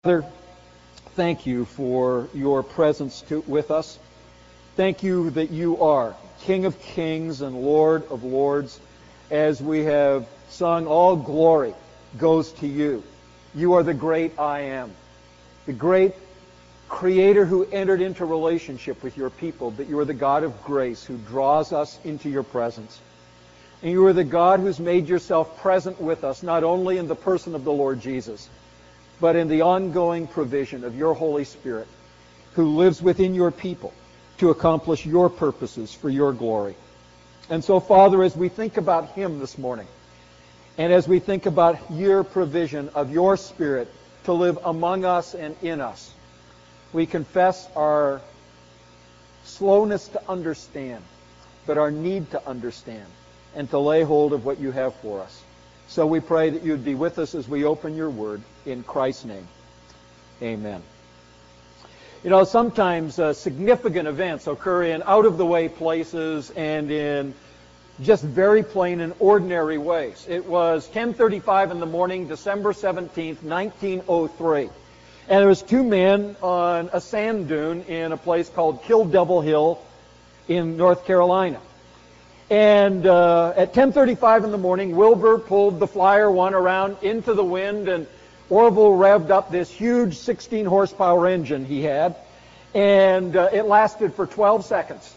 Father, thank you for your presence with us. Thank you that you are King of Kings and Lord of Lords. As we have sung, all glory goes to you. You are the great I am, the great Creator who entered into relationship with your people, but you are the God of grace who draws us into your presence. And you are the God who's made yourself present with us, not only in the person of the Lord Jesus, but in the ongoing provision of your Holy Spirit, who lives within your people to accomplish your purposes for your glory. And so, Father, as we think about Him this morning, and as we think about your provision of your Spirit to live among us and in us, we confess our slowness to understand, but our need to understand and to lay hold of what you have for us. So we pray that you'd be with us as we open your word in Christ's name. Amen. You know, sometimes significant events occur in out-of-the-way places and in just very plain and ordinary ways. It was 10:35 in the morning, December 17th, 1903. And there was two men on a sand dune in a place called Kill Devil Hill in North Carolina. And at 10:35 in the morning, Wilbur pulled the Flyer 1 around into the wind, and Orville revved up this huge 16-horsepower engine he had, and it lasted for 12 seconds.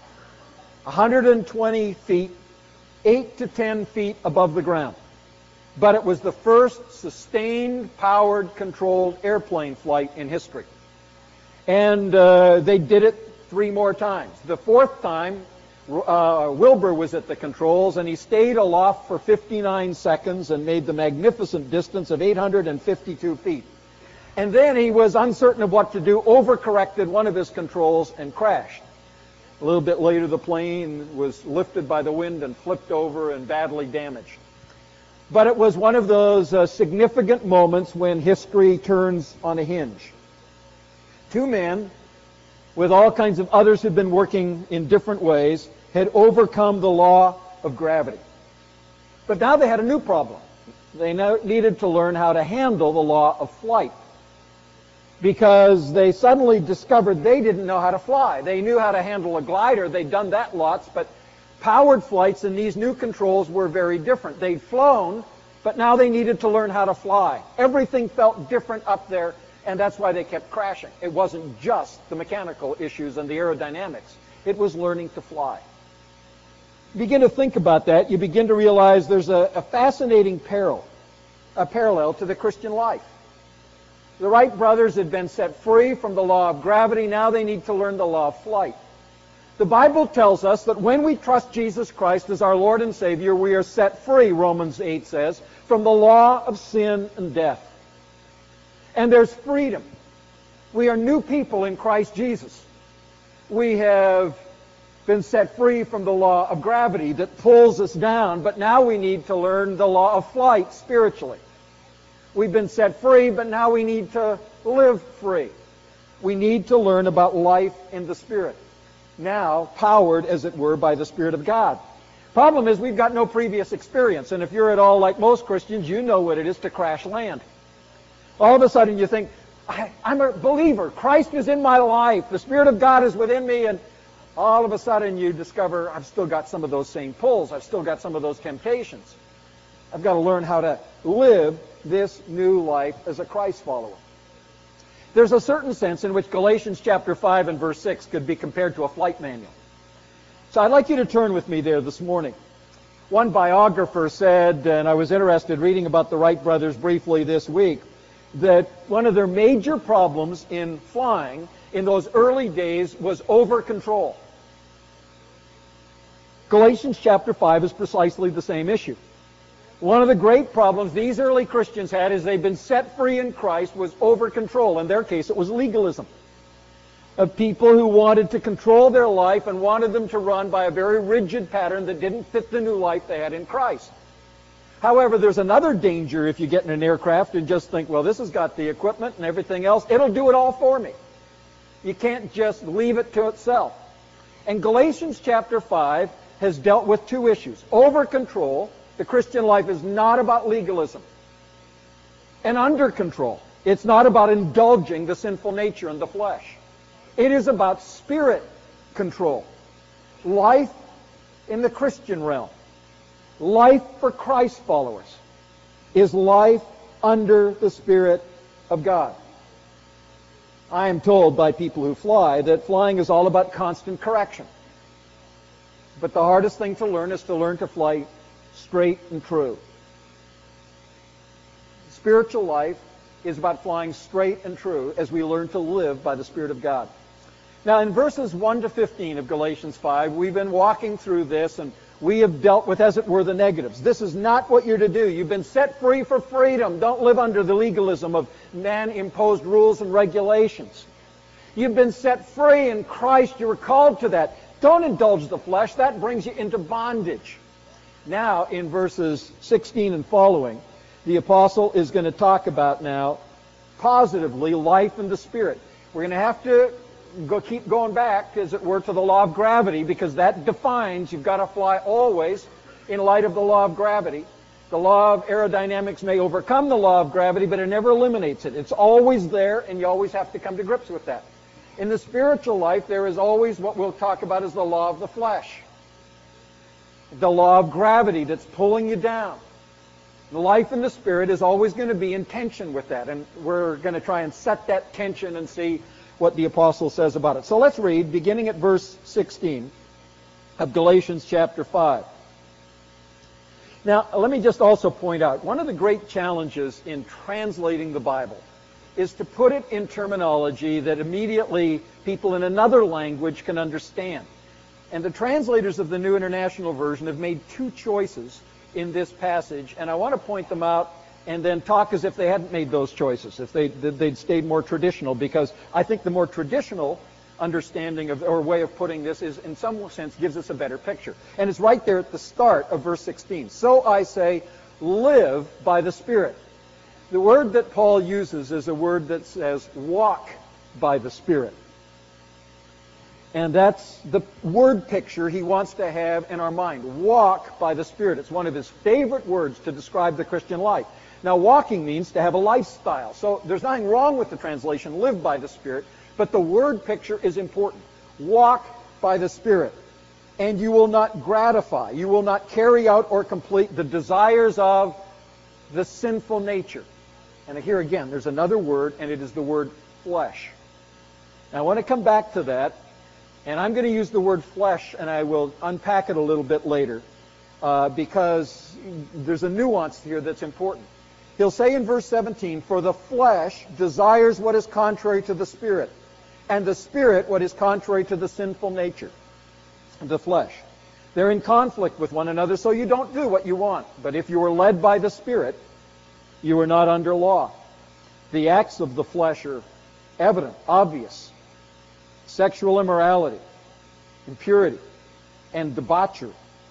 120 feet, 8 to 10 feet above the ground. But it was the first sustained, powered, controlled airplane flight in history. And they did it 3 more times. The 4th time, Wilbur was at the controls, and he stayed aloft for 59 seconds and made the magnificent distance of 852 feet. And then he was uncertain of what to do, overcorrected one of his controls, and crashed. A little bit later, the plane was lifted by the wind and flipped over and badly damaged. But it was one of those significant moments when history turns on a hinge. Two men, with all kinds of others who'd been working in different ways, had overcome the law of gravity. But now they had a new problem. They needed to learn how to handle the law of flight, because they suddenly discovered they didn't know how to fly. They knew how to handle a glider. They'd done that lots, but powered flights and these new controls were very different. They'd flown, but now they needed to learn how to fly. Everything felt different up there, and that's why they kept crashing. It wasn't just the mechanical issues and the aerodynamics. It was learning to fly. You begin to think about that, you begin to realize there's a fascinating parallel to the Christian life. The Wright brothers had been set free from the law of gravity. Now they need to learn the law of flight. The Bible tells us that when we trust Jesus Christ as our Lord and Savior, we are set free, Romans 8 says, from the law of sin and death. And there's freedom. We are new people in Christ Jesus. We have been set free from the law of gravity that pulls us down, but now we need to learn the law of flight spiritually. We've been set free, but now we need to live free. We need to learn about life in the Spirit, now powered, as it were, by the Spirit of God. Problem is, we've got no previous experience, and if you're at all like most Christians, you know what it is to crash land. All of a sudden you think, I'm a believer. Christ is in my life. The Spirit of God is within me. And all of a sudden you discover, I've still got some of those same pulls. I've still got some of those temptations. I've got to learn how to live this new life as a Christ follower. There's a certain sense in which Galatians chapter 5 and verse 6 could be compared to a flight manual. So I'd like you to turn with me there this morning. One biographer said, and I was interested reading about the Wright brothers briefly this week, that one of their major problems in flying in those early days was over-control. Galatians chapter 5 is precisely the same issue. One of the great problems these early Christians had is they'd been set free in Christ was over-control. In their case, it was legalism. Of people who wanted to control their life and wanted them to run by a very rigid pattern that didn't fit the new life they had in Christ. However, there's another danger if you get in an aircraft and just think, well, this has got the equipment and everything else. It'll do it all for me. You can't just leave it to itself. And Galatians chapter 5 has dealt with two issues. Over-control. The Christian life is not about legalism. And under control. It's not about indulging the sinful nature in the flesh. It is about spirit control. Life in the Christian realm, life for Christ followers, is life under the Spirit of God. I am told by people who fly that flying is all about constant correction. But the hardest thing to learn is to learn to fly straight and true. Spiritual life is about flying straight and true as we learn to live by the Spirit of God. Now, in verses 1 to 15 of Galatians 5, we've been walking through this, and we have dealt with, as it were, the negatives. This is not what you're to do. You've been set free for freedom. Don't live under the legalism of man-imposed rules and regulations. You've been set free in Christ. You were called to that. Don't indulge the flesh. That brings you into bondage. Now, in verses 16 and following, the apostle is going to talk about now, positively, life in the Spirit. We're going to have to keep going back, as it were, to the law of gravity, because that defines you've got to fly always in light of the law of gravity. The law of aerodynamics may overcome the law of gravity, but it never eliminates it. It's always there, and you always have to come to grips with that. In the spiritual life, there is always what we'll talk about as the law of the flesh. The law of gravity that's pulling you down. The life in the Spirit is always going to be in tension with that, and we're going to try and set that tension and see what the apostle says about it. So let's read, beginning at verse 16 of Galatians chapter 5. Now, let me just also point out, one of the great challenges in translating the Bible is to put it in terminology that immediately people in another language can understand. And the translators of the New International Version have made two choices in this passage, and I want to point them out and then talk as if they hadn't made those choices, if they'd stayed more traditional, because I think the more traditional understanding of, or way of putting this is, in some sense, gives us a better picture. And it's right there at the start of verse 16. So I say, live by the Spirit. The word that Paul uses is a word that says, walk by the Spirit. And that's the word picture he wants to have in our mind. Walk by the Spirit. It's one of his favorite words to describe the Christian life. Now, walking means to have a lifestyle. So there's nothing wrong with the translation, live by the Spirit, but the word picture is important. Walk by the Spirit, and you will not gratify, you will not carry out or complete the desires of the sinful nature. And here again, there's another word, and it is the word flesh. Now, I want to come back to that, and I'm going to use the word flesh, and I will unpack it a little bit later, because there's a nuance here that's important. He'll say in verse 17, for the flesh desires what is contrary to the Spirit, and the Spirit what is contrary to the sinful nature, the flesh. They're in conflict with one another, so you don't do what you want. But if you are led by the Spirit, you are not under law. The acts of the flesh are evident, obvious. Sexual immorality, impurity, and debauchery.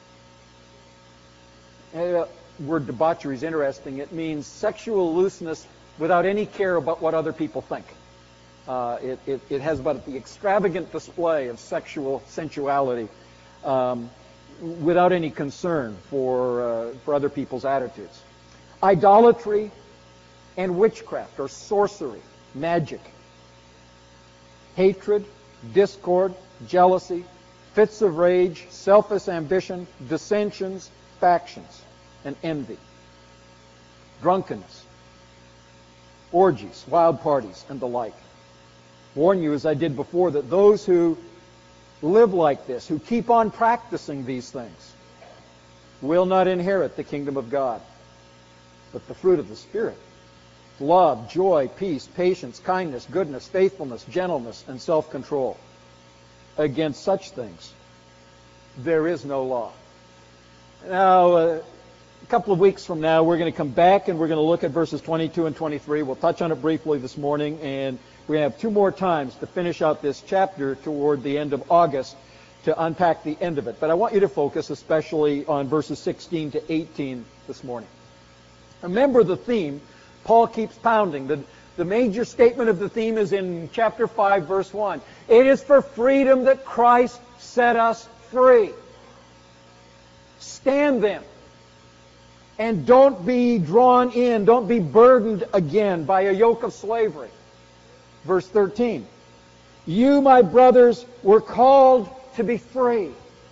The word debauchery is interesting. It means sexual looseness without any care about what other people think. It has about the extravagant display of sexual sensuality without any concern for other people's attitudes. Idolatry and witchcraft, or sorcery, magic. Hatred, discord, jealousy, fits of rage, selfish ambition, dissensions, factions, and envy. Drunkenness, orgies, wild parties, and the like. Warn you, as I did before, that those who live like this, who keep on practicing these things, will not inherit the kingdom of God. But the fruit of the Spirit, love, joy, peace, patience, kindness, goodness, faithfulness, gentleness, and self-control. Against such things, there is no law. Now, a couple of weeks from now, we're going to come back and we're going to look at verses 22 and 23. We'll touch on it briefly this morning, and we have two more times to finish out this chapter toward the end of August to unpack the end of it. But I want you to focus especially on verses 16 to 18 this morning. Remember the theme Paul keeps pounding. The major statement of the theme is in chapter 5, verse 1. It is for freedom that Christ set us free. Stand then And don't be drawn in, don't be burdened again by a yoke of slavery. Verse 13. You, my brothers, were called to be free.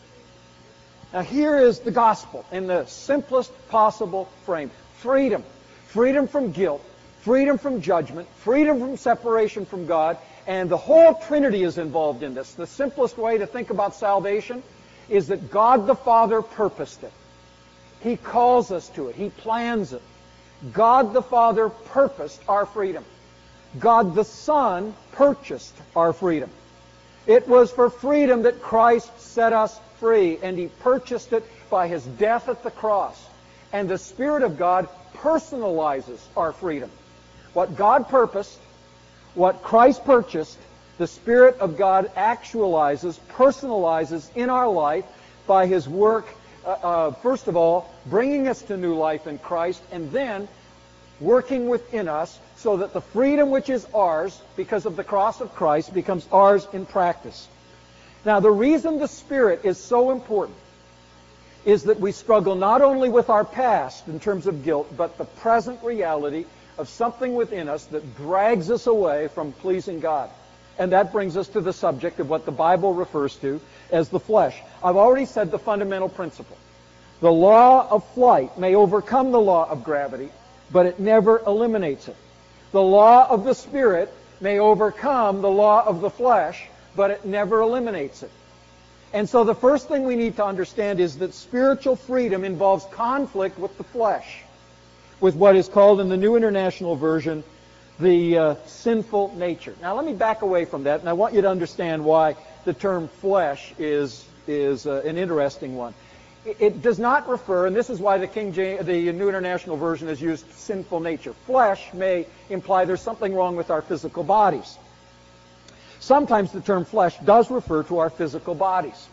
Now here is the gospel in the simplest possible frame. Freedom. Freedom from guilt. Freedom from judgment. Freedom from separation from God. And the whole Trinity is involved in this. The simplest way to think about salvation is that God the Father purposed it. He calls us to it. He plans it. God the Father purposed our freedom. God the Son purchased our freedom. It was for freedom that Christ set us free, and He purchased it by His death at the cross. And the Spirit of God personalizes our freedom. What God purposed, what Christ purchased, the Spirit of God actualizes, personalizes in our life by His work, first of all, bringing us to new life in Christ, and then working within us so that the freedom which is ours because of the cross of Christ becomes ours in practice. Now, the reason the Spirit is so important is that we struggle not only with our past in terms of guilt, but the present reality of something within us that drags us away from pleasing God. And that brings us to the subject of what the Bible refers to as the flesh. I've already said the fundamental principle. The law of flight may overcome the law of gravity, but it never eliminates it. The law of the Spirit may overcome the law of the flesh, but it never eliminates it. And so the first thing we need to understand is that spiritual freedom involves conflict with the flesh, with what is called in the New International Version the sinful nature. Now let me back away from that, and I want you to understand why the term flesh is an interesting one. It does not refer, and this is why the New International Version has used sinful nature. Flesh may imply there's something wrong with our physical bodies. Sometimes the term flesh does refer to our physical bodies.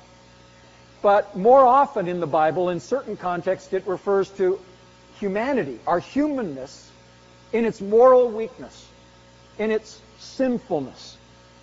But more often in the Bible, in certain contexts, it refers to humanity, our humanness, in its moral weakness, in its sinfulness.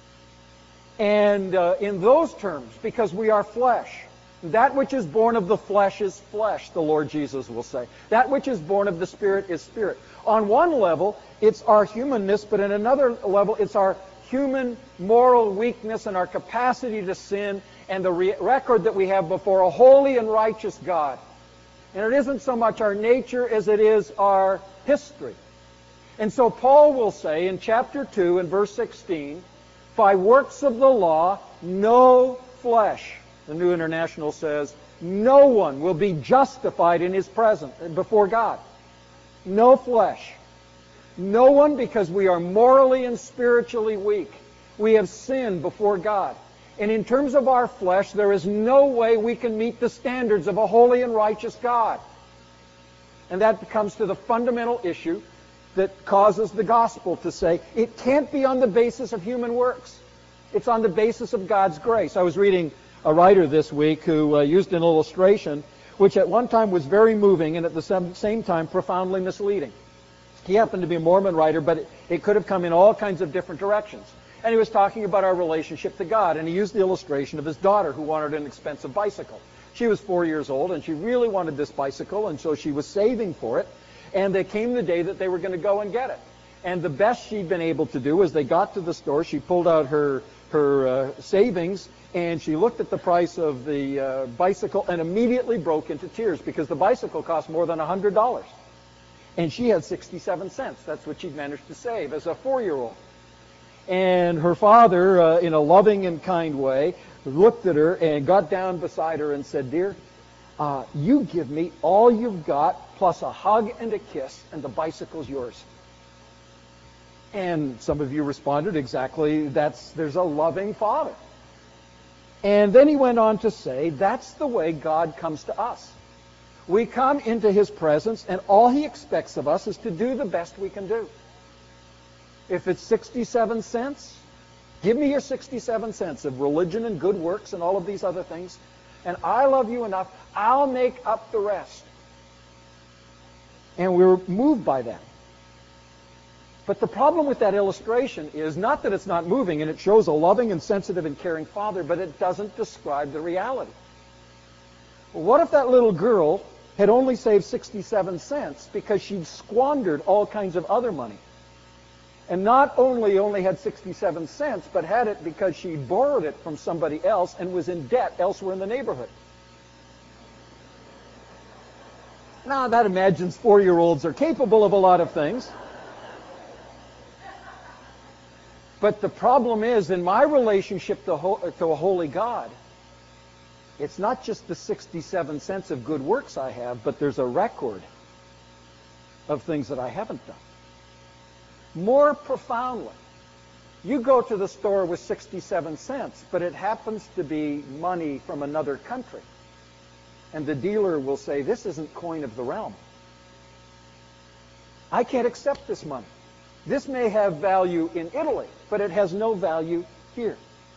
And in those terms, because we are flesh, that which is born of the flesh is flesh, the Lord Jesus will say. That which is born of the Spirit is spirit. On one level, it's our humanness, but in another level, it's our human moral weakness and our capacity to sin and the record that we have before a holy and righteous God. And it isn't so much our nature as it is our history. And so Paul will say in chapter 2 and verse 16, by works of the law, no flesh, the New International says, no one will be justified in his presence before God. No flesh. No one, because we are morally and spiritually weak. We have sinned before God. And in terms of our flesh, there is no way we can meet the standards of a holy and righteous God. And that comes to the fundamental issue that causes the gospel to say it can't be on the basis of human works. It's on the basis of God's grace. I was reading a writer this week who used an illustration which at one time was very moving and at the same time profoundly misleading. He happened to be a Mormon writer, but it could have come in all kinds of different directions. And he was talking about our relationship to God, and he used the illustration of his daughter who wanted an expensive bicycle. She was 4 years old, and she really wanted this bicycle, and so she was saving for it. And there came the day that they were going to go and get it. And the best she'd been able to do was they got to the store, she pulled out her savings, and she looked at the price of the bicycle and immediately broke into tears because the bicycle cost more than $100. And she had 67 cents. That's what she'd managed to save as a 4-year-old. And her father, in a loving and kind way, looked at her and got down beside her and said, "Dear, you give me all you've got, plus a hug and a kiss, and the bicycle's yours." And some of you responded exactly, there's a loving father. And then he went on to say, that's the way God comes to us. We come into His presence, and all He expects of us is to do the best we can do. If it's 67 cents, give me your 67 cents of religion and good works and all of these other things, and I love you enough, I'll make up the rest. And we're moved by that. But the problem with that illustration is not that it's not moving, and it shows a loving and sensitive and caring father, but it doesn't describe the reality. Well, what if that little girl had only saved 67 cents because she'd squandered all kinds of other money. And not only had 67 cents, but had it because she borrowed it from somebody else and was in debt elsewhere in the neighborhood. Now, that imagines 4-year-olds are capable of a lot of things. But the problem is, in my relationship to a holy God, it's not just the 67 cents of good works I have, but there's a record of things that I haven't done. More profoundly, you go to the store with 67 cents, but it happens to be money from another country. And the dealer will say, this isn't coin of the realm. I can't accept this money. This may have value in Italy, but it has no value here.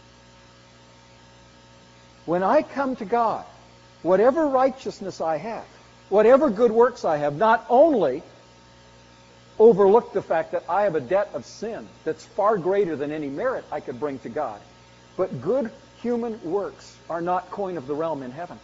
When I come to God, whatever righteousness I have, whatever good works I have, not only overlook the fact that I have a debt of sin that's far greater than any merit I could bring to God, but good human works are not coin of the realm in heaven.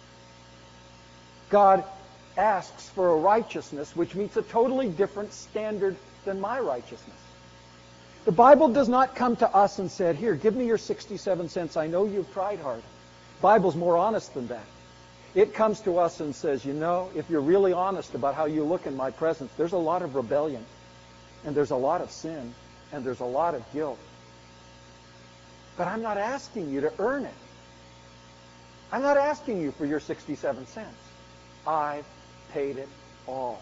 God asks for a righteousness which meets a totally different standard than my righteousness. The Bible does not come to us and said, here, give me your 67 cents. I know you've tried hard. The Bible's more honest than that. It comes to us and says, you know, if you're really honest about how you look in my presence, there's a lot of rebellion, and there's a lot of sin, and there's a lot of guilt. But I'm not asking you to earn it. I'm not asking you for your 67 cents. I've paid it all.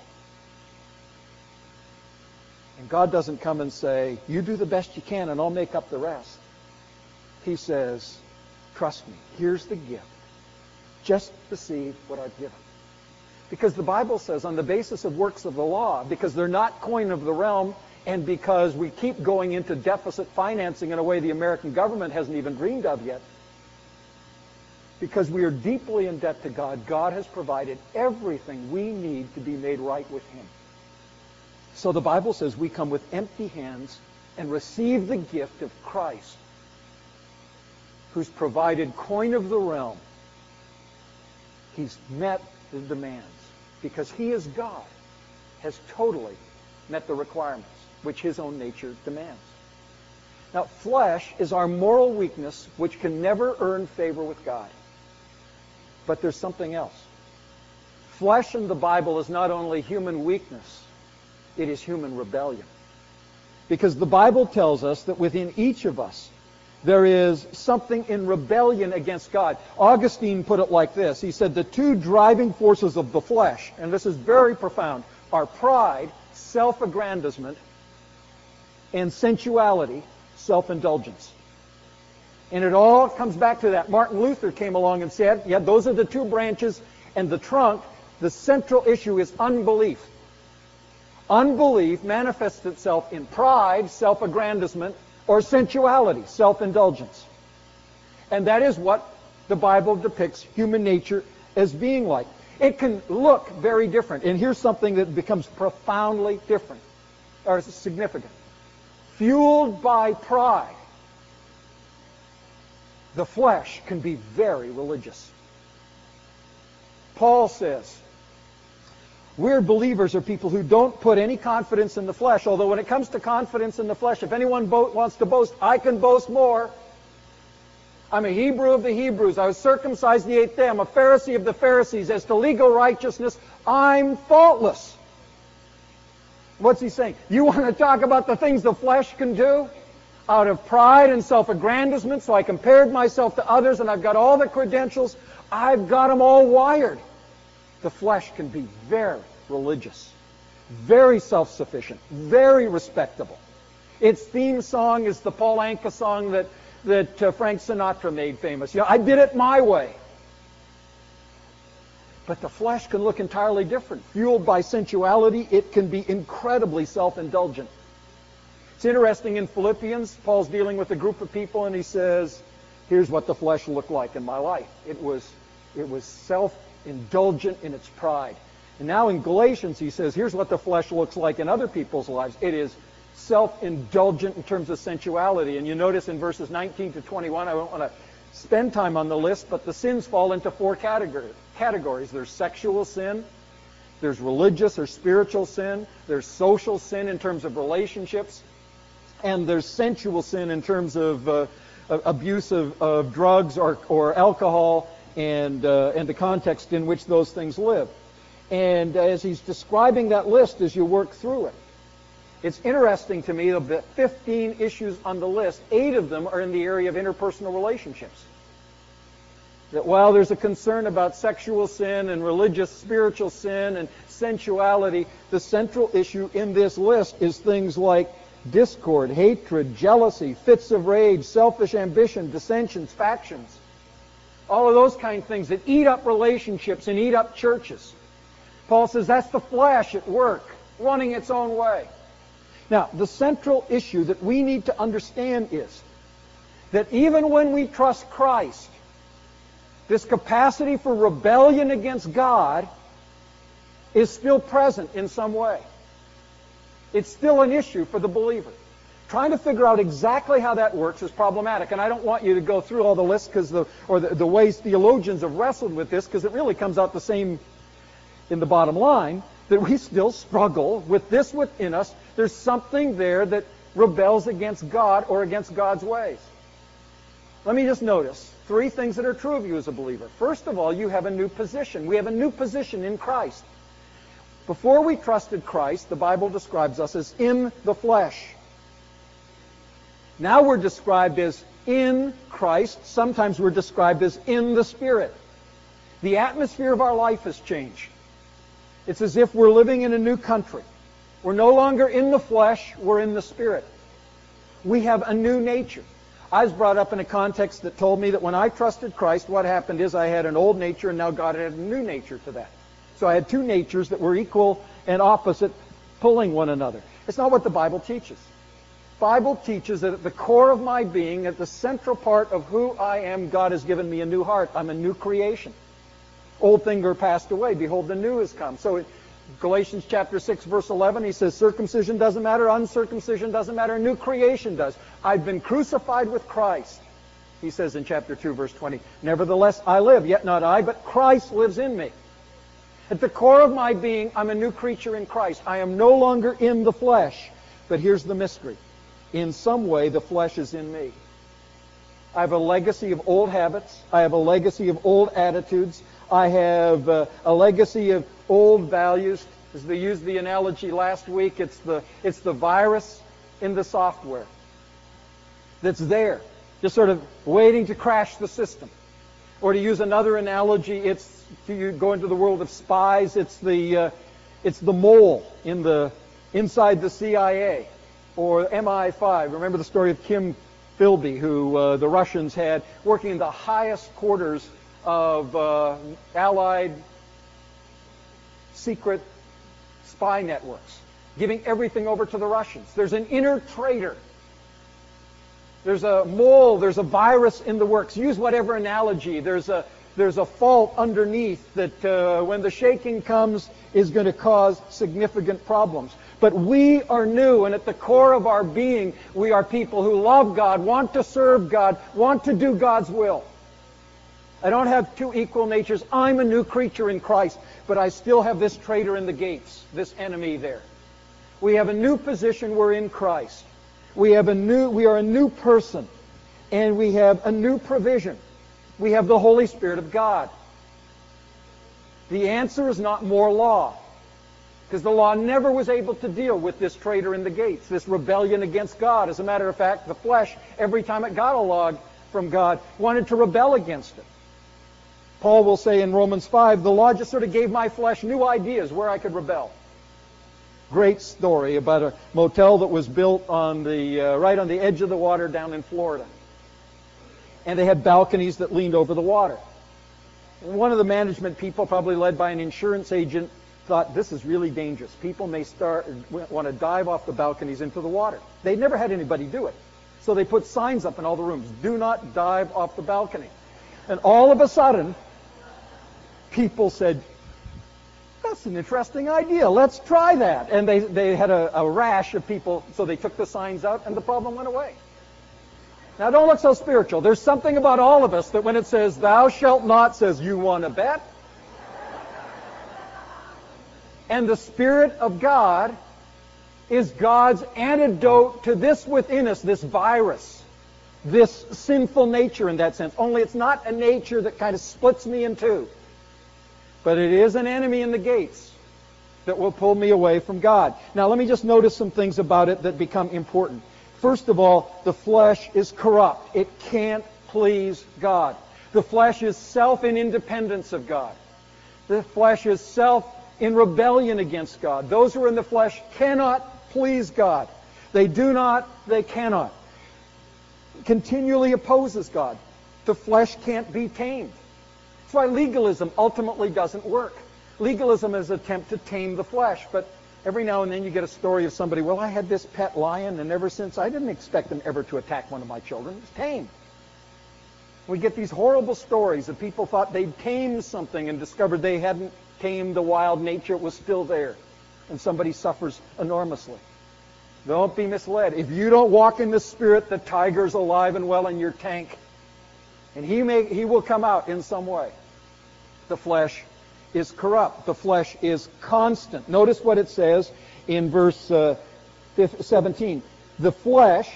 And God doesn't come and say, you do the best you can and I'll make up the rest. He says, trust me, here's the gift. Just receive what I've given. Because the Bible says on the basis of works of the law, because they're not coin of the realm, and because we keep going into deficit financing in a way the American government hasn't even dreamed of yet, because we are deeply in debt to God, God has provided everything we need to be made right with Him. So the Bible says we come with empty hands and receive the gift of Christ, who's provided coin of the realm. He's met the demands because He is God, has totally met the requirements which His own nature demands. Now, flesh is our moral weakness which can never earn favor with God. But there's something else. Flesh in the Bible is not only human weakness, it is human rebellion. Because the Bible tells us that within each of us, there is something in rebellion against God. Augustine put it like this. He said, the two driving forces of the flesh, and this is very profound, are pride, self-aggrandizement, and sensuality, self-indulgence. And it all comes back to that. Martin Luther came along and said, yeah, those are the two branches, and the trunk, the central issue is unbelief. Unbelief manifests itself in pride, self-aggrandizement, or sensuality, self-indulgence. And that is what the Bible depicts human nature as being like. It can look very different. And here's something that becomes profoundly different, or significant. Fueled by pride, the flesh can be very religious. Paul says, we're believers are people who don't put any confidence in the flesh, although when it comes to confidence in the flesh, if anyone wants to boast, I can boast more. I'm a Hebrew of the Hebrews. I was circumcised the 8th day. I'm a Pharisee of the Pharisees. As to legal righteousness, I'm faultless. What's he saying? You want to talk about the things the flesh can do? Out of pride and self-aggrandizement, so I compared myself to others and I've got all the credentials. I've got them all wired. The flesh can be very religious, very self-sufficient, very respectable. Its theme song is the Paul Anka song that Frank Sinatra made famous. I did it my way. But the flesh can look entirely different. Fueled by sensuality, it can be incredibly self-indulgent. It's interesting, in Philippians, Paul's dealing with a group of people and he says, here's what the flesh looked like in my life. It was self-indulgent in its pride. And now in Galatians he says, here's what the flesh looks like in other people's lives. It is self-indulgent in terms of sensuality. And you notice in verses 19 to 21, I don't want to spend time on the list, but the sins fall into 4 categories. categories. There's sexual sin, there's religious or spiritual sin, there's social sin in terms of relationships, and there's sensual sin in terms of abuse of drugs or alcohol and the context in which those things live. And as he's describing that list as you work through it, it's interesting to me of the 15 issues on the list, 8 of them are in the area of interpersonal relationships. That while there's a concern about sexual sin and religious, spiritual sin and sensuality, the central issue in this list is things like discord, hatred, jealousy, fits of rage, selfish ambition, dissensions, factions. All of those kind of things that eat up relationships and eat up churches. Paul says that's the flesh at work, wanting its own way. Now, the central issue that we need to understand is that even when we trust Christ, this capacity for rebellion against God is still present in some way. It's still an issue for the believer. Trying to figure out exactly how that works is problematic, and I don't want you to go through all the lists or the ways theologians have wrestled with this, because it really comes out the same in the bottom line, that we still struggle with this within us. There's something there that rebels against God or against God's ways. Let me just notice 3 things that are true of you as a believer. First of all, you have a new position. We have a new position in Christ. Before we trusted Christ, the Bible describes us as in the flesh. Now we're described as in Christ. Sometimes we're described as in the Spirit. The atmosphere of our life has changed. It's as if we're living in a new country. We're no longer in the flesh, we're in the Spirit. We have a new nature. I was brought up in a context that told me that when I trusted Christ, what happened is I had an old nature and now God had a new nature to that. So I had 2 natures that were equal and opposite, pulling one another. It's not what the Bible teaches. The Bible teaches that at the core of my being, at the central part of who I am, God has given me a new heart. I'm a new creation. Old things are passed away. Behold, the new has come. So in Galatians chapter 6, verse 11, he says, circumcision doesn't matter, uncircumcision doesn't matter, new creation does. I've been crucified with Christ. He says in chapter 2, verse 20, nevertheless I live, yet not I, but Christ lives in me. At the core of my being, I'm a new creature in Christ. I am no longer in the flesh. But here's the mystery. In some way, the flesh is in me. I have a legacy of old habits. I have a legacy of old attitudes. I have a legacy of old values. As they used the analogy last week, it's the virus in the software that's there, just sort of waiting to crash the system. Or to use another analogy, it's, if you go into the world of spies, it's the mole inside the CIA or MI5. Remember the story of Kim Philby, who the Russians had working in the highest quarters of Allied secret spy networks, giving everything over to the Russians. There's an inner traitor. There's a mole, there's a virus in the works. Use whatever analogy. There's a fault underneath that when the shaking comes is going to cause significant problems. But we are new, and at the core of our being, we are people who love God, want to serve God, want to do God's will. I don't have 2 equal natures. I'm a new creature in Christ, but I still have this traitor in the gates, this enemy there. We have a new position. We're in Christ. We are a new person, and we have a new provision. We have the Holy Spirit of God. The answer is not more law, because the law never was able to deal with this traitor in the gates, this rebellion against God. As a matter of fact, the flesh, every time it got a law from God, wanted to rebel against it. Paul will say in Romans 5, the law just sort of gave my flesh new ideas where I could rebel. Great story about a motel that was built on right on the edge of the water down in Florida. And they had balconies that leaned over the water. And one of the management people, probably led by an insurance agent, thought this is really dangerous. People may want to dive off the balconies into the water. They'd never had anybody do it. So they put signs up in all the rooms, do not dive off the balcony. And all of a sudden, people said, that's an interesting idea. Let's try that. And they had a rash of people, so they took the signs out, and the problem went away. Now, don't look so spiritual. There's something about all of us that when it says, thou shalt not, says, you want to bet? And the Spirit of God is God's antidote to this within us, this virus, this sinful nature in that sense. Only it's not a nature that kind of splits me in two. But it is an enemy in the gates that will pull me away from God. Now let me just notice some things about it that become important. First of all, the flesh is corrupt. It can't please God. The flesh is self in independence of God. The flesh is self in rebellion against God. Those who are in the flesh cannot please God. They do not, they cannot. Continually opposes God. The flesh can't be tamed. That's why legalism ultimately doesn't work. Legalism is an attempt to tame the flesh, but every now and then you get a story of somebody, well, I had this pet lion, and ever since I didn't expect them ever to attack one of my children. It's tame. We get these horrible stories of people thought they'd tamed something and discovered they hadn't tamed the wild nature. It was still there. And somebody suffers enormously. Don't be misled. If you don't walk in the Spirit, the tiger's alive and well in your tank. And he will come out in some way. The flesh is corrupt. The flesh is constant. Notice what it says in verse 17. The flesh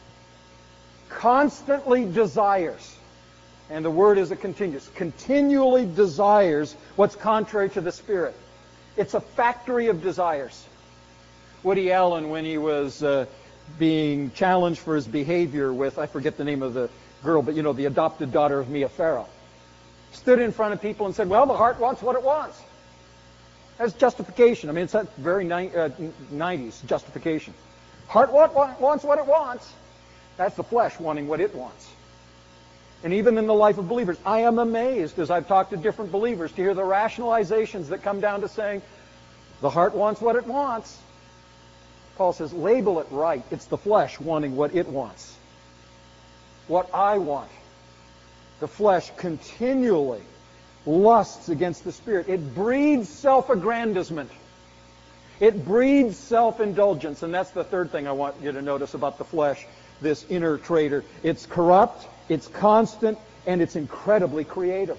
constantly desires, and the word is a continuous, continually desires what's contrary to the Spirit. It's a factory of desires. Woody Allen, when he was being challenged for his behavior with, I forget the name of the girl, but the adopted daughter of Mia Farrow, stood in front of people and said, well, the heart wants what it wants. That's justification. I mean, it's that very 90s justification. Heart wants what it wants. That's the flesh wanting what it wants. And even in the life of believers, I am amazed as I've talked to different believers to hear the rationalizations that come down to saying, the heart wants what it wants. Paul says, label it right. It's the flesh wanting what it wants. What I want. The flesh continually lusts against the Spirit. It breeds self-aggrandizement. It breeds self-indulgence. And that's the third thing I want you to notice about the flesh, this inner traitor. It's corrupt, it's constant, and it's incredibly creative.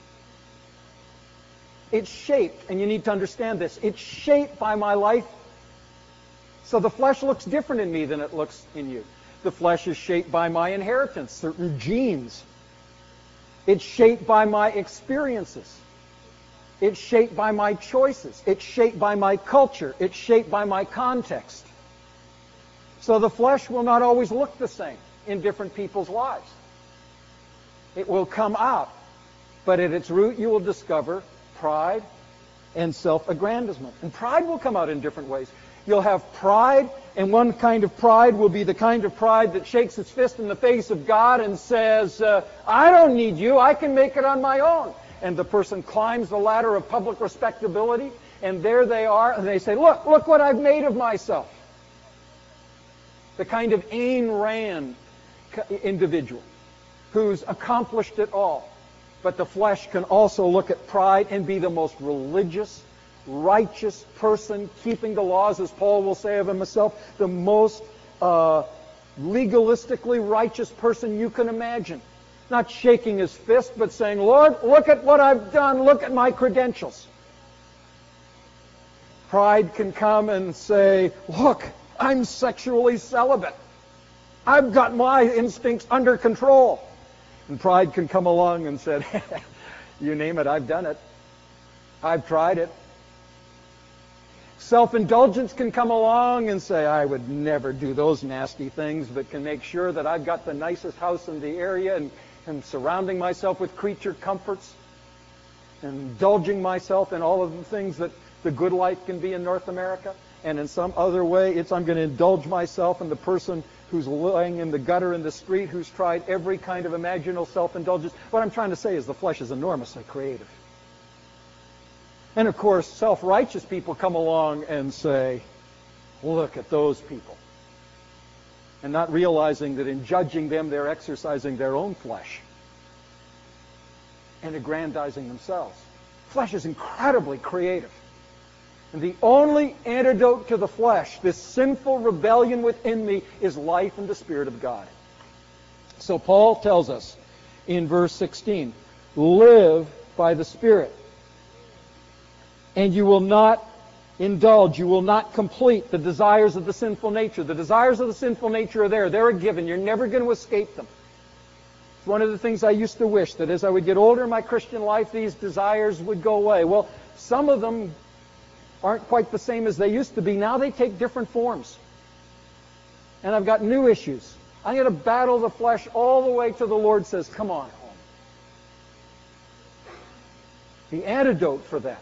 It's shaped, and you need to understand this, it's shaped by my life. So the flesh looks different in me than it looks in you. The flesh is shaped by my inheritance, certain genes. It's shaped by my experiences. It's shaped by my choices. It's shaped by my culture. It's shaped by my context. So the flesh will not always look the same in different people's lives. It will come out. But at its root you will discover pride and self-aggrandizement. And pride will come out in different ways. You'll have pride, and one kind of pride will be the kind of pride that shakes its fist in the face of God and says, I don't need you, I can make it on my own. And the person climbs the ladder of public respectability, and there they are, and they say, look what I've made of myself. The kind of Ayn Rand individual who's accomplished it all. But the flesh can also look at pride and be the most religious, righteous person, keeping the laws, as Paul will say of himself, the most legalistically righteous person you can imagine. Not shaking his fist, but saying, Lord, look at what I've done, look at my credentials. Pride can come and say, look, I'm sexually celibate. I've got my instincts under control. And pride can come along and say, you name it, I've done it. I've tried it. Self-indulgence can come along and say, I would never do those nasty things, but can make sure that I've got the nicest house in the area and surrounding myself with creature comforts and indulging myself in all of the things that the good life can be in North America. And in some other way, I'm going to indulge myself in the person who's lying in the gutter in the street, who's tried every kind of imaginable self-indulgence. What I'm trying to say is the flesh is enormously creative. And of course, self-righteous people come along and say, look at those people. And not realizing that in judging them, they're exercising their own flesh and aggrandizing themselves. Flesh is incredibly creative. And the only antidote to the flesh, this sinful rebellion within me, is life in the Spirit of God. So Paul tells us in verse 16, live by the Spirit, and you will not indulge. You will not complete the desires of the sinful nature. The desires of the sinful nature are there. They're a given. You're never going to escape them. It's one of the things I used to wish, that as I would get older in my Christian life, these desires would go away. Well, some of them aren't quite the same as they used to be. Now they take different forms. And I've got new issues. I'm going to battle the flesh all the way till the Lord says, come on home. The antidote for that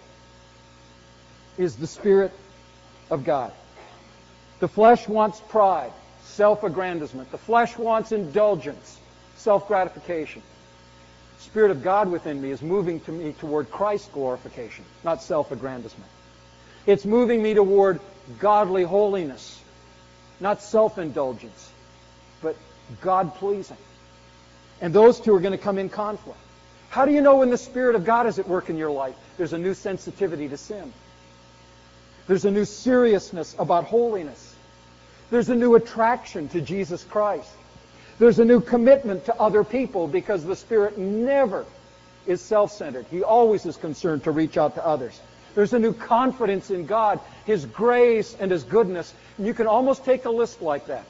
is the Spirit of God. The flesh wants pride, self-aggrandizement. The flesh wants indulgence, self-gratification. The Spirit of God within me is moving to me toward Christ's glorification, not self-aggrandizement. It's moving me toward godly holiness, not self-indulgence, but God-pleasing. And those two are going to come in conflict. How do you know when the Spirit of God is at work in your life? There's a new sensitivity to sin. There's a new seriousness about holiness. There's a new attraction to Jesus Christ. There's a new commitment to other people, because the Spirit never is self-centered. He always is concerned to reach out to others. There's a new confidence in God, His grace and His goodness. And you can almost take a list like that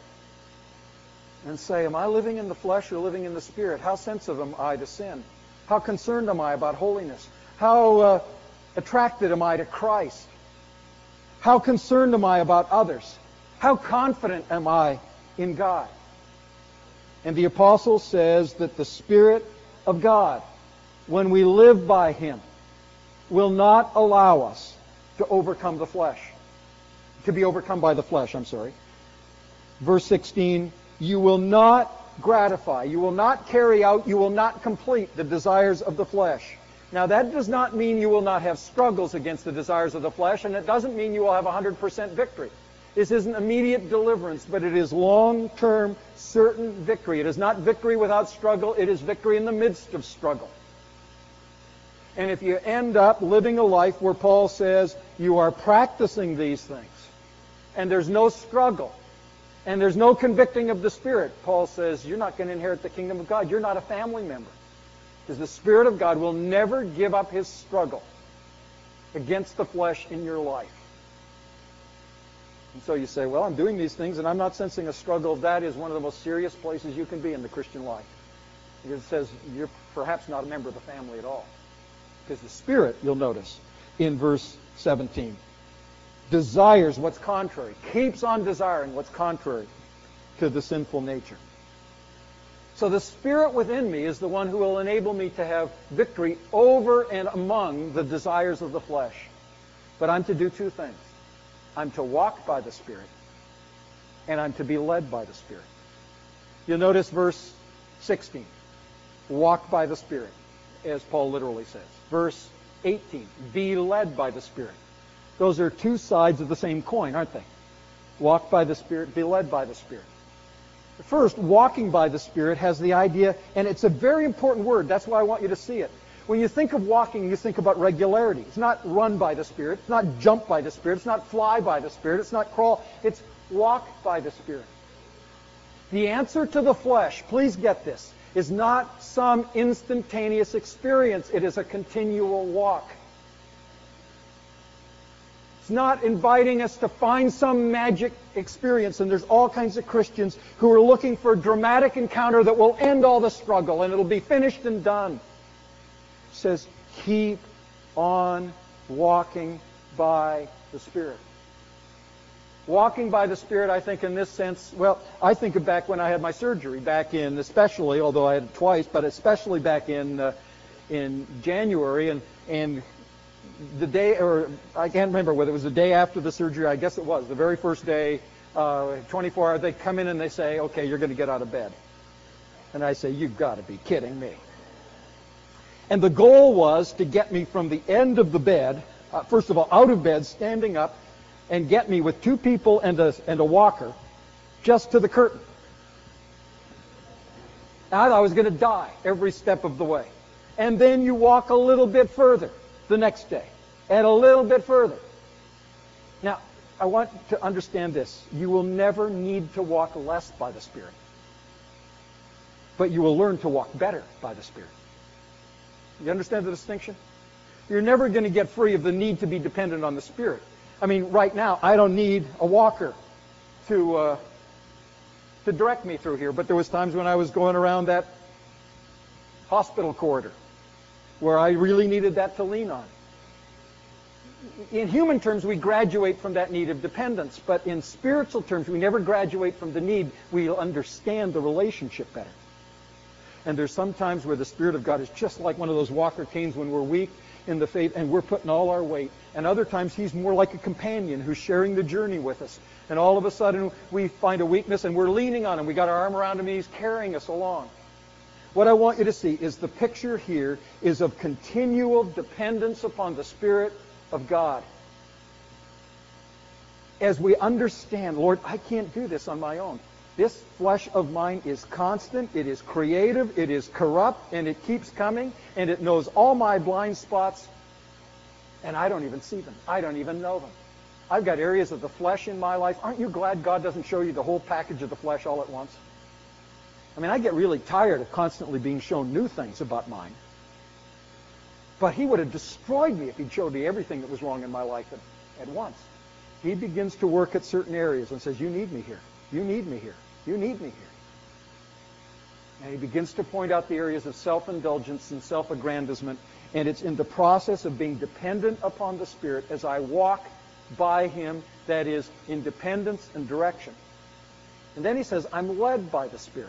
and say, am I living in the flesh or living in the Spirit? How sensitive am I to sin? How concerned am I about holiness? How attracted am I to Christ? How concerned am I about others? How confident am I in God? And the apostle says that the Spirit of God, when we live by Him, will not allow us to overcome the flesh. To be overcome by the flesh, Verse 16, you will not gratify, you will not carry out, you will not complete the desires of the flesh. Now that does not mean you will not have struggles against the desires of the flesh, and it doesn't mean you will have 100% victory. This isn't immediate deliverance, but it is long-term, certain victory. It is not victory without struggle, it is victory in the midst of struggle. And if you end up living a life where Paul says you are practicing these things, and there's no struggle, and there's no convicting of the Spirit, Paul says you're not going to inherit the kingdom of God. You're not a family member. Because the Spirit of God will never give up His struggle against the flesh in your life. And so you say, well, I'm doing these things and I'm not sensing a struggle. That is one of the most serious places you can be in the Christian life. Because it says you're perhaps not a member of the family at all. Because the Spirit, you'll notice, in verse 17, desires what's contrary, keeps on desiring what's contrary to the sinful nature. So the Spirit within me is the one who will enable me to have victory over and among the desires of the flesh. But I'm to do two things. I'm to walk by the Spirit, and I'm to be led by the Spirit. You'll notice verse 16, walk by the Spirit, as Paul literally says. Verse 18, be led by the Spirit. Those are two sides of the same coin, aren't they? Walk by the Spirit, be led by the Spirit. First, walking by the Spirit has the idea, and it's a very important word. That's why I want you to see it. When you think of walking, you think about regularity. It's not run by the Spirit. It's not jump by the Spirit. It's not fly by the Spirit. It's not crawl. It's walk by the Spirit. The answer to the flesh, please get this, is not some instantaneous experience. It is a continual walk. It's not inviting us to find some magic experience, and there's all kinds of Christians who are looking for a dramatic encounter that will end all the struggle and it'll be finished and done. It says, keep on walking by the Spirit. Walking by the Spirit, I think in this sense, well, I think of back when I had my surgery, back in, especially, although I had it twice, but especially back in January, and the day, or I can't remember whether it was the day after the surgery, I guess it was, the very first day, 24 hours, they come in and they say, okay, you're going to get out of bed. And I say, you've got to be kidding me. And the goal was to get me from the end of the bed, first of all, out of bed, standing up, and get me with two people and a walker just to the curtain. I thought I was going to die every step of the way. And then you walk a little bit further the next day, and a little bit further. Now, I want to understand this. You will never need to walk less by the Spirit. But you will learn to walk better by the Spirit. You understand the distinction? You're never going to get free of the need to be dependent on the Spirit. I mean, right now, I don't need a walker to direct me through here, but there was times when I was going around that hospital corridor where I really needed that to lean on. In human terms, we graduate from that need of dependence, but in spiritual terms, we never graduate from the need. We'll understand the relationship better. And there's some times where the Spirit of God is just like one of those walker canes when we're weak in the faith and we're putting all our weight. And other times He's more like a companion who's sharing the journey with us. And all of a sudden we find a weakness and we're leaning on Him. We got our arm around Him and He's carrying us along. What I want you to see is the picture here is of continual dependence upon the Spirit of God. As we understand, Lord, I can't do this on my own. This flesh of mine is constant, it is creative, it is corrupt, and it keeps coming, and it knows all my blind spots, and I don't even see them. I don't even know them. I've got areas of the flesh in my life. Aren't you glad God doesn't show you the whole package of the flesh all at once? I mean, I get really tired of constantly being shown new things about mine. But He would have destroyed me if He'd showed me everything that was wrong in my life at once. He begins to work at certain areas and says, you need me here. You need me here. You need me here. And He begins to point out the areas of self-indulgence and self-aggrandizement. And it's in the process of being dependent upon the Spirit as I walk by Him, that is, in dependence and direction. And then He says, I'm led by the Spirit.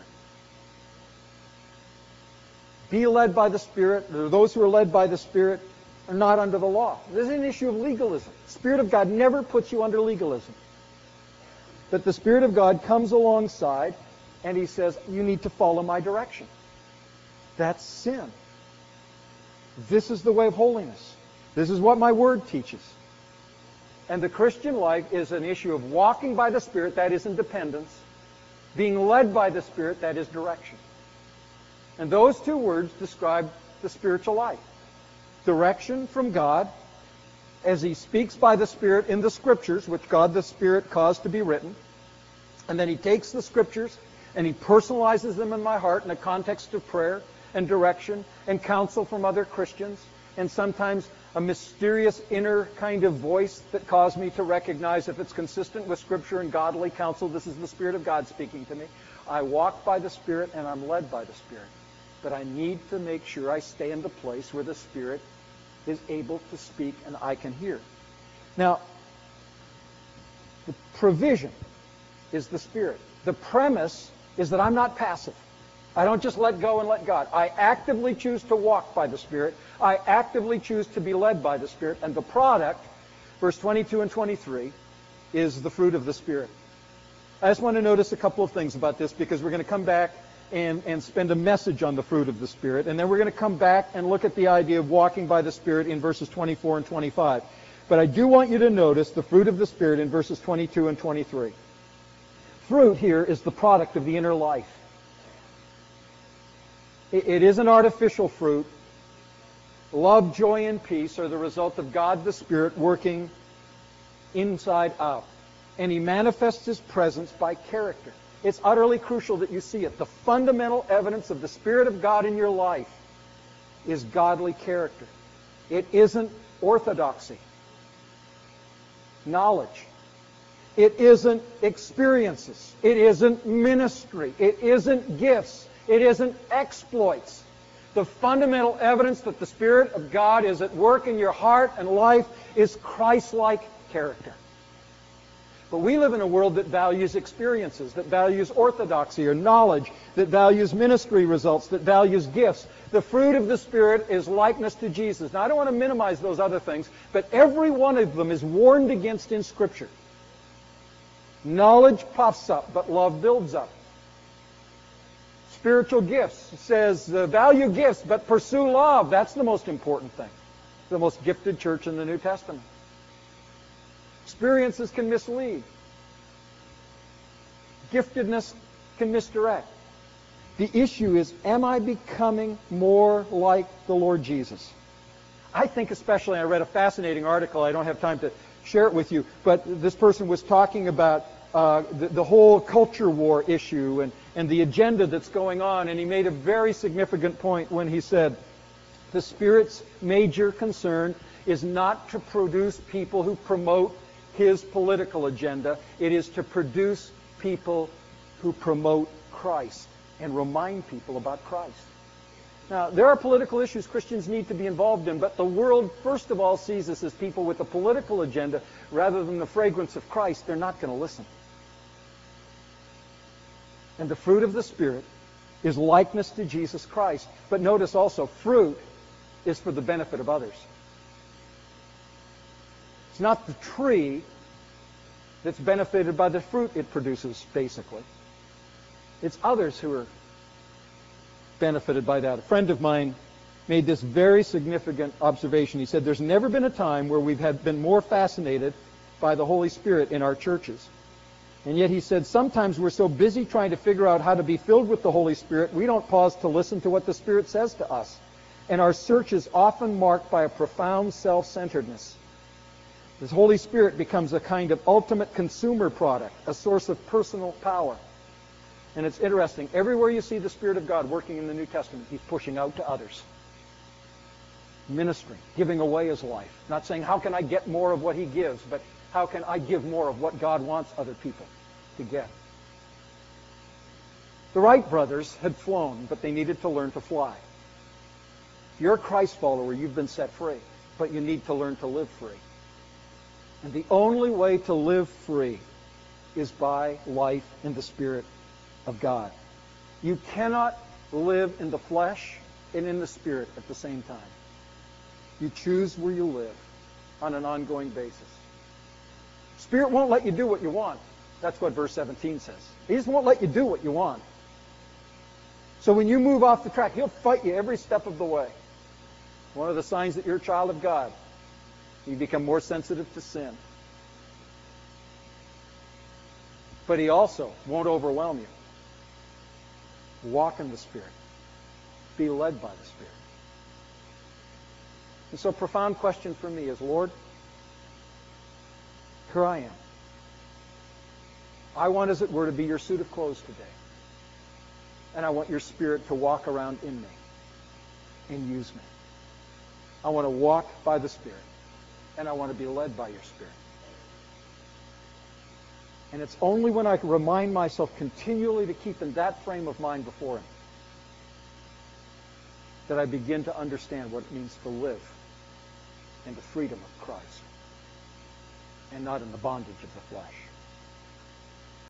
Be led by the Spirit. Those who are led by the Spirit are not under the law. This is an issue of legalism. The Spirit of God never puts you under legalism. But the Spirit of God comes alongside and He says, you need to follow my direction. That's sin. This is the way of holiness. This is what my Word teaches. And the Christian life is an issue of walking by the Spirit, that is independence, being led by the Spirit, that is direction. And those two words describe the spiritual life. Direction from God, as He speaks by the Spirit in the Scriptures, which God the Spirit caused to be written. And then He takes the Scriptures and He personalizes them in my heart in a context of prayer and direction and counsel from other Christians, and sometimes a mysterious inner kind of voice that caused me to recognize if it's consistent with Scripture and godly counsel, this is the Spirit of God speaking to me. I walk by the Spirit and I'm led by the Spirit. But I need to make sure I stay in the place where the Spirit is able to speak and I can hear. Now, the provision is the Spirit. The premise is that I'm not passive. I don't just let go and let God. I actively choose to walk by the Spirit. I actively choose to be led by the Spirit. And the product, verse 22 and 23, is the fruit of the Spirit. I just want to notice a couple of things about this because we're going to come back and spend a message on the fruit of the Spirit. And then we're going to come back and look at the idea of walking by the Spirit in verses 24 and 25. But I do want you to notice the fruit of the Spirit in verses 22 and 23. Fruit here is the product of the inner life. It isn't artificial fruit. Love, joy, and peace are the result of God the Spirit working inside out. And He manifests His presence by character. It's utterly crucial that you see it. The fundamental evidence of the Spirit of God in your life is godly character. It isn't orthodoxy, knowledge. It isn't experiences. It isn't ministry. It isn't gifts. It isn't exploits. The fundamental evidence that the Spirit of God is at work in your heart and life is Christ-like character. But we live in a world that values experiences, that values orthodoxy or knowledge, that values ministry results, that values gifts. The fruit of the Spirit is likeness to Jesus. Now, I don't want to minimize those other things, but every one of them is warned against in Scripture. Knowledge puffs up, but love builds up. Spiritual gifts says value gifts, but pursue love. That's the most important thing. The most gifted church in the New Testament. Experiences can mislead. Giftedness can misdirect. The issue is, am I becoming more like the Lord Jesus? I think especially, I read a fascinating article, I don't have time to share it with you, but this person was talking about the whole culture war issue and the agenda that's going on, and he made a very significant point when he said, the Spirit's major concern is not to produce people who promote his political agenda. It is to produce people who promote Christ and remind people about Christ. Now, there are political issues Christians need to be involved in, but the world, first of all, sees us as people with a political agenda rather than the fragrance of Christ. They're not going to listen. And the fruit of the Spirit is likeness to Jesus Christ. But notice also, fruit is for the benefit of others. It's not the tree that's benefited by the fruit it produces, basically. It's others who are benefited by that. A friend of mine made this very significant observation. He said, there's never been a time where we've been more fascinated by the Holy Spirit in our churches. And yet he said, sometimes we're so busy trying to figure out how to be filled with the Holy Spirit, we don't pause to listen to what the Spirit says to us. And our search is often marked by a profound self-centeredness. This Holy Spirit becomes a kind of ultimate consumer product, a source of personal power. And it's interesting, everywhere you see the Spirit of God working in the New Testament, he's pushing out to others. Ministering, giving away his life. Not saying, how can I get more of what he gives, but how can I give more of what God wants other people to get? The Wright brothers had flown, but they needed to learn to fly. If you're a Christ follower, you've been set free, but you need to learn to live free. And the only way to live free is by life in the Spirit of God. You cannot live in the flesh and in the Spirit at the same time. You choose where you live on an ongoing basis. Spirit won't let you do what you want. That's what verse 17 says. He just won't let you do what you want. So when you move off the track, he'll fight you every step of the way. One of the signs that you're a child of God, you become more sensitive to sin. But he also won't overwhelm you. Walk in the Spirit. Be led by the Spirit. And so a profound question for me is, Lord, here I am. I want, as it were, to be your suit of clothes today. And I want your Spirit to walk around in me and use me. I want to walk by the Spirit. And I want to be led by your Spirit. And it's only when I remind myself continually to keep in that frame of mind before him that I begin to understand what it means to live in the freedom of Christ and not in the bondage of the flesh.